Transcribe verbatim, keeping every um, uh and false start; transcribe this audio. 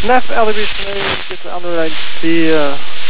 N A F L B twee, dit is aan de lijn vier.